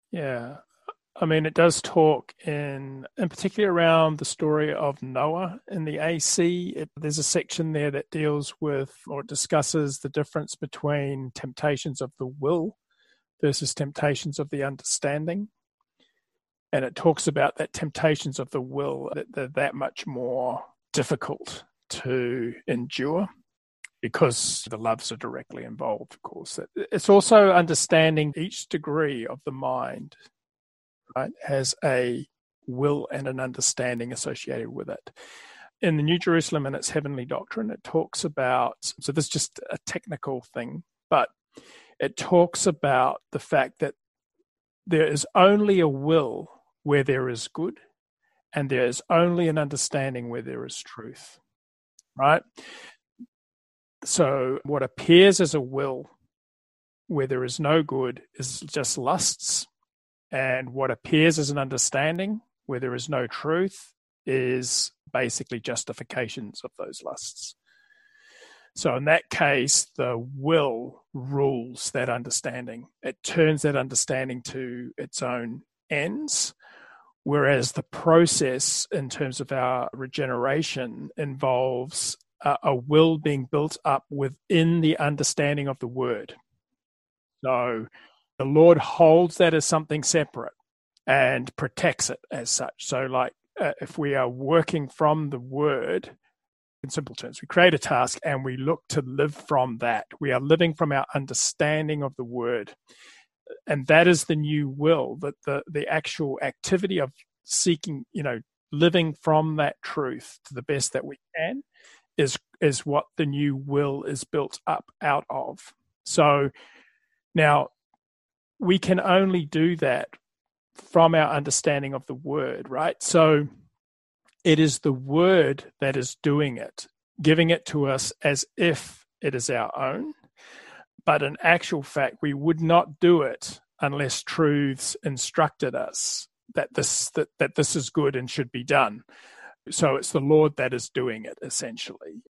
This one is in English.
Yeah. I mean, it does talk in particular around the story of Noah in the AC. There's a section there that deals with or discusses the difference between temptations of the will versus temptations of the understanding. And it talks about that temptations of the will, that they're that much more difficult to endure because the loves are directly involved, of course. It's also understanding each degree of the mind, right, has a will and an understanding associated with it. In the New Jerusalem and its heavenly doctrine, it talks about, so this is just a technical thing, but it talks about the fact that there is only a will where there is good, and there is only an understanding where there is truth, right? So what appears as a will where there is no good is just lusts, and what appears as an understanding where there is no truth is basically justifications of those lusts. So in that case, the will rules that understanding. It turns that understanding to its own ends, whereas the process in terms of our regeneration involves a will being built up within the understanding of the word. So the Lord holds that as something separate and protects it as such. So like if we are working from the word, in simple terms, we create a task and we look to live from that. We are living from our understanding of the word. And that is the new will, that the actual activity of seeking, living from that truth to the best that we can is what the new will is built up out of. So now we can only do that from our understanding of the word, right? So it is the word that is doing it, giving it to us as if it is our own. But in actual fact, we would not do it unless truths instructed us that this is good and should be done. So it's the Lord that is doing it, essentially.